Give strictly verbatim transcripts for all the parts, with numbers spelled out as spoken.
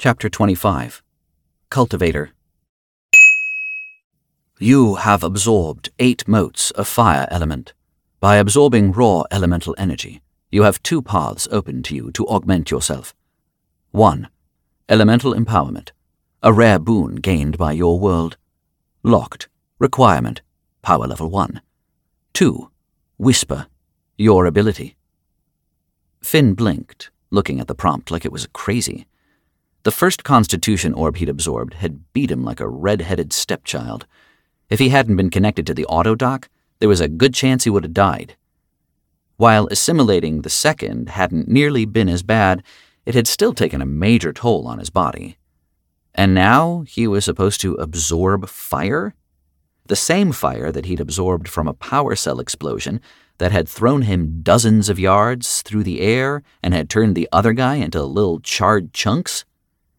Chapter twenty-five. Cultivator. You have absorbed eight motes of fire element. By absorbing raw elemental energy, you have two paths open to you to augment yourself. one. Elemental empowerment, a rare boon gained by your world. Locked. Requirement, power level one. two. Whisper, your ability. Finn blinked, looking at the prompt like it was crazy. The first Constitution orb he'd absorbed had beat him like a red-headed stepchild. If he hadn't been connected to the auto-dock, there was a good chance he would have died. While assimilating the second hadn't nearly been as bad, it had still taken a major toll on his body. And now he was supposed to absorb fire? The same fire that he'd absorbed from a power cell explosion that had thrown him dozens of yards through the air and had turned the other guy into little charred chunks?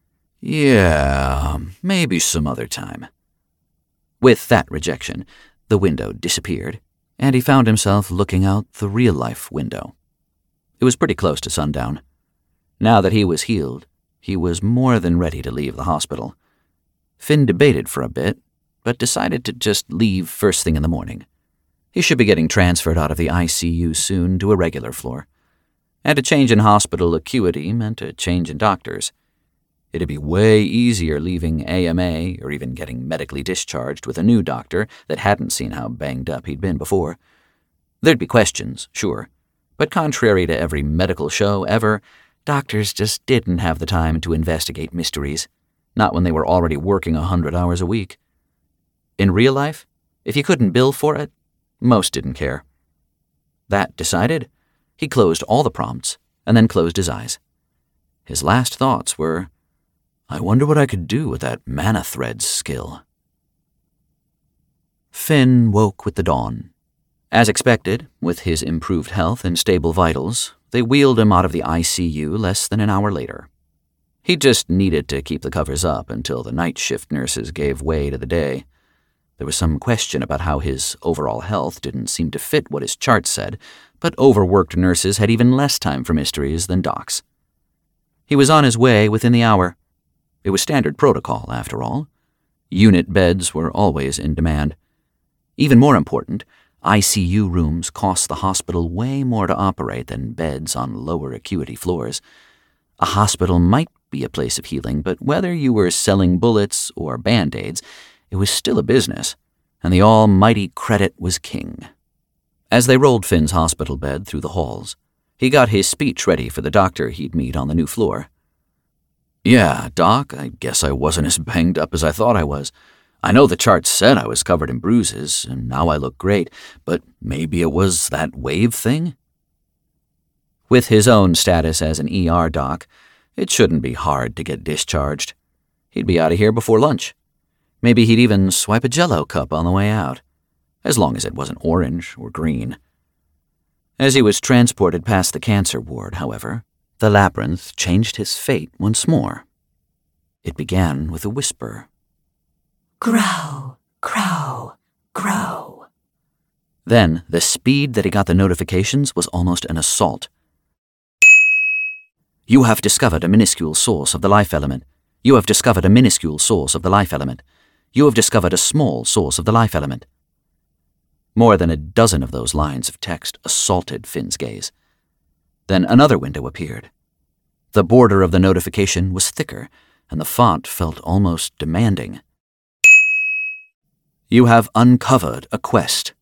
Yeah, maybe some other time. With that rejection, the window disappeared, and he found himself looking out the real-life window. It was pretty close to sundown. Now that he was healed, he was more than ready to leave the hospital. Finn debated for a bit, but decided to just leave first thing in the morning. He should be getting transferred out of the I C U soon to a regular floor. And a change in hospital acuity meant a change in doctors. It'd be way easier leaving A M A or even getting medically discharged with a new doctor that hadn't seen how banged up he'd been before. There'd be questions, sure, but contrary to every medical show ever, doctors just didn't have the time to investigate mysteries, not when they were already working a hundred hours a week. In real life, if you couldn't bill for it, most didn't care. That decided, he closed all the prompts and then closed his eyes. His last thoughts were, I wonder what I could do with that mana threads skill. Finn woke with the dawn. As expected, with his improved health and stable vitals, they wheeled him out of the I C U less than an hour later. He just needed to keep the covers up until the night shift nurses gave way to the day. There was some question about how his overall health didn't seem to fit what his charts said, but overworked nurses had even less time for mysteries than docs. He was on his way within the hour. It was standard protocol, after all. Unit beds were always in demand. Even more important, I C U rooms cost the hospital way more to operate than beds on lower acuity floors. A hospital might be a place of healing, but whether you were selling bullets or Band-Aids, it was still a business, and the almighty credit was king. As they rolled Finn's hospital bed through the halls, he got his speech ready for the doctor he'd meet on the new floor. Yeah, Doc, I guess I wasn't as banged up as I thought I was. I know the charts said I was covered in bruises, and now I look great, but maybe it was that wave thing? With his own status as an E R doc, it shouldn't be hard to get discharged. He'd be out of here before lunch. Maybe he'd even swipe a Jell-O cup on the way out, as long as it wasn't orange or green. As he was transported past the cancer ward, however, the labyrinth changed his fate once more. It began with a whisper. Grow, grow, grow. Then, the speed that he got the notifications was almost an assault. You have discovered a minuscule source of the life element. You have discovered a minuscule source of the life element. You have discovered a small source of the life element. More than a dozen of those lines of text assaulted Finn's gaze. Then another window appeared. The border of the notification was thicker, and the font felt almost demanding. You have uncovered a quest.